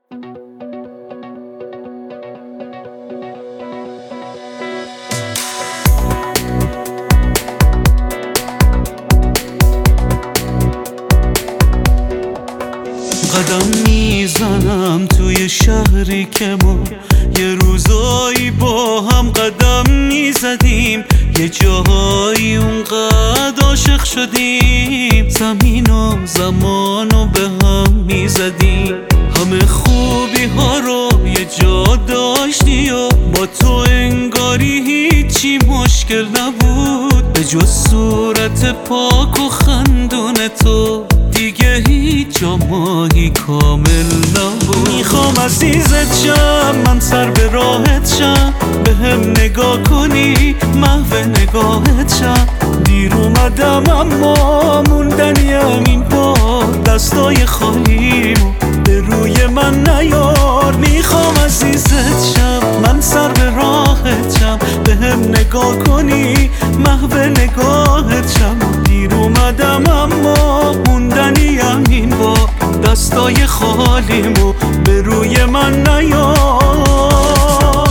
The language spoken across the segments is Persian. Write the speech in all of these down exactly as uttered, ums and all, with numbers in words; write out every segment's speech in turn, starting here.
قدم میزنم توی شهری که ما یه روزایی با هم قدم میزدیم، یه جاهایی اونقدر عاشق شدیم، زمین و زمان رو به هم میزدیم. همه خوبی ها رو یه جا داشتی و با تو انگاری هیچی مشکل نبود، به جز صورت پاک و خندون تو دیگه هیچ جا ماهی کامل نبود. میخوام عزیزت شم، من سر به راحت شم، به هم نگاه کنی محو نگاهت شم. دیر اومدم اما موندنیم این بار، دستای خالیمو به روی من نیار. میخوام عزیزت شم، من سر به راحت شم، به هم نگاه کنی محو نگاهت شم. دیر اومدم اما موندنیم این بار، دستای خالیمو به روی من نیار.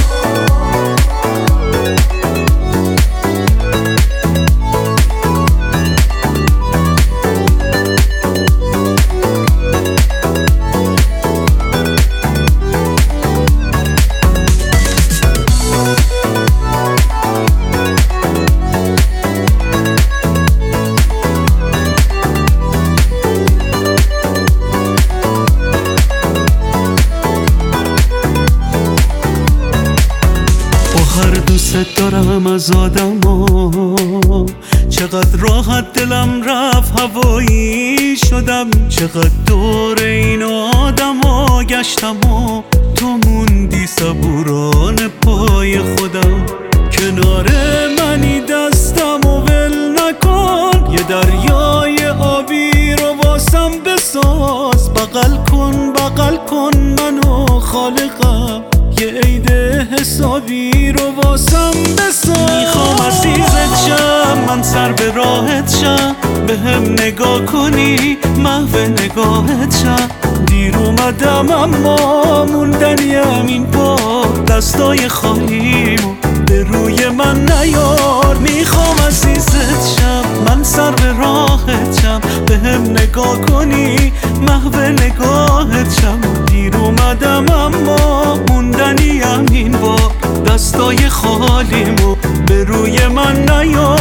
دوست دارم از آدما، چقدر راحت دلم رفت هوایی شدم، چقدر دور این آدما گشتم و تو موندی صبورانه پای خودم. کنار منی دستم و ول نکن، یه دریای آبی رو واسم بساز. بغل کن بغل کن منو خالقم، یه عید حسابی رو واسم بساز. میخوام عزیزت شم، من سر به راحت شم، به هم نگاه کنی محو نگاهت شم. دیر اومدم اما موندنیم این بار، دستای خالیمو به روی من نیار. میخوام عزیزت شم، من سر به راحت شم، به هم نگاه کنی محو نگاهت شم. دیر اومدم اما موندنیم این بار، دستای خالیمو به روی من نیار.